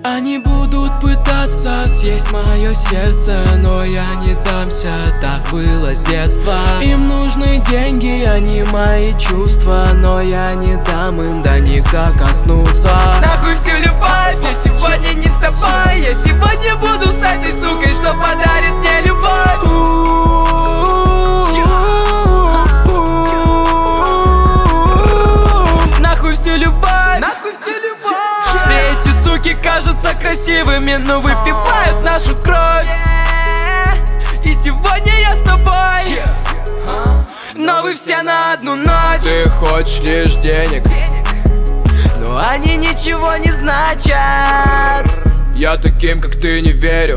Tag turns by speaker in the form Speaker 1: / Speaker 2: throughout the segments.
Speaker 1: Они будут пытаться съесть мое сердце, но я не дамся, так было с детства. Им нужны деньги, они мои чувства, но я не дам им до них докоснуться.
Speaker 2: Нахуй всю любовь, я сегодня не с тобой. Я сегодня буду с этой сукой, что подарит мне любовь. Нахуй всю любовь, нахуй всю любовь. Все эти суки кажутся красивыми, но выпивают нашу кровь. И сегодня я с тобой, но вы все на одну ночь.
Speaker 1: Ты хочешь лишь денег,
Speaker 2: но они ничего не значат.
Speaker 1: я таким, как ты, не верю.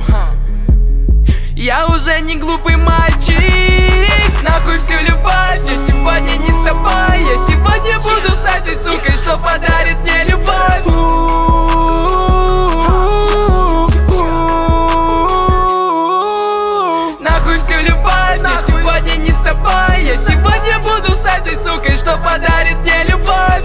Speaker 2: Я уже не глупый мальчик. Нахуй всю любовь, я сегодня не с тобой. Я сегодня буду с этой сукой, что подарит мне любовь. Нахуй всю любовь, я сегодня не с тобой. Я сегодня буду с этой сукой, что подарит мне любовь.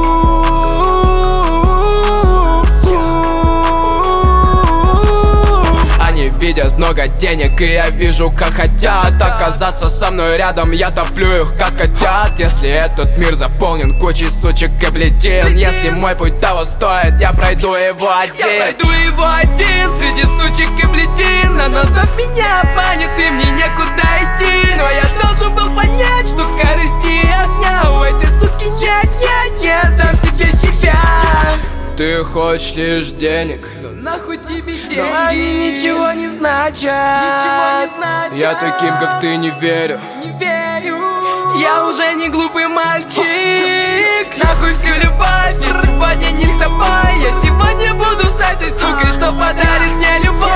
Speaker 1: Видят много денег, и я вижу, как хотят оказаться со мной рядом. Я топлю их, как котят. Если этот мир заполнен кучей сучек и бледин, если мой путь того стоит, я пройду его один.
Speaker 2: Я пройду его один среди сучек и бледин. Она вновь меня обманет, и мне некуда идти. Но я должен был понять, что корысти огня у этой суки нет. Я дам тебе себя.
Speaker 1: Ты хочешь лишь денег,
Speaker 2: нахуй тебе деньги, но они ничего не значат. Ничего не значат.
Speaker 1: Я таким, как ты, не верю.
Speaker 2: Не верю. Я уже не глупый мальчик. Нахуй всю любовь, я сегодня не с тобой. Я сегодня буду с этой сукой, что подарит мне любовь.